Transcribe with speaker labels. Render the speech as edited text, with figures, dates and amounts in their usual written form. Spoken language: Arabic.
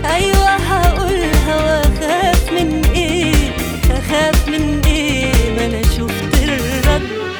Speaker 1: ايوه هقولها واخاف من ايه؟ اخاف من ايه؟ ما انا شفت الرد.